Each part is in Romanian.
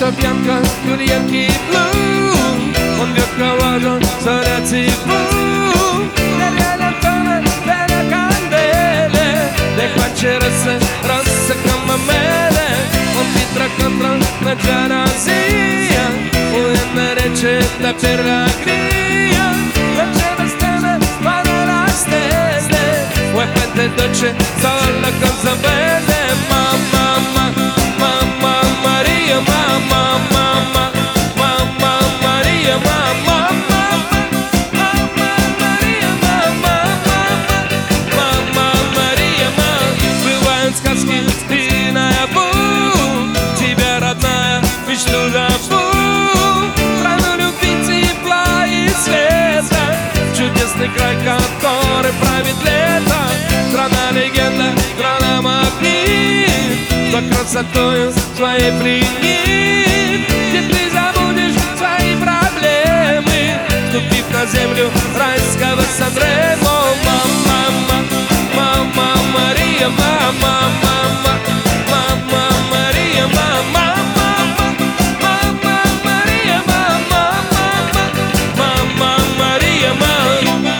Santa bianca con gli occhi blu, un biocco vuoto sulla TV, delle lampone, delle candele, le guance rosse, rosse come mele, un litro contro la gelosia, una ricetta per la gria, non c'è la stella, ma non la stella, vuoi quante dolce, solo la cosa bella, mamma, mamma Maria, mamma, mamma, mamma Maria, mamma, mamma Maria, mamma, mamma Maria, бывают сказки и наяву, тебя родная мечту зову, страну любви тепла и света, чудесный край, который правит лето, страна легенда, страна магнит, за красотою своей пленит, где ты забудешь свои проблемы, ступив на землю райского Сан-Ремо. Мама, мама Мария, мама, мама, мама Мария, мама, мама Мария, мама, мама Мария, мама.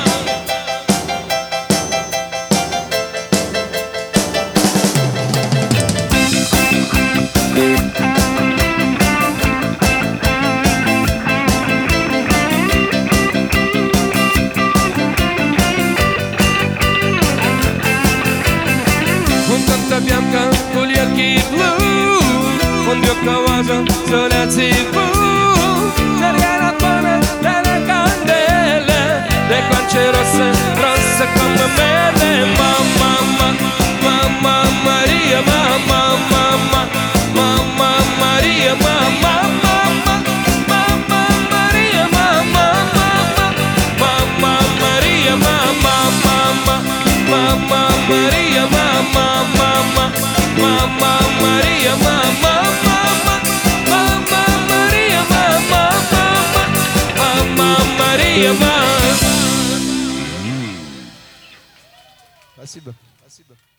Bianca con gli occhi blu, un biocco vuoto sulla TV, delle lampone, delle candele, le guance rosse, rosse come mele, mamma, mamma Maria, mamma, mamma, mamma Maria, mamma, mamma Maria, mamma, mamma Maria, mamma, mamma Maria, mamma. Mamma Maria, mamma, mamma Maria, mamma, mamma Maria, mamma. Спасибо.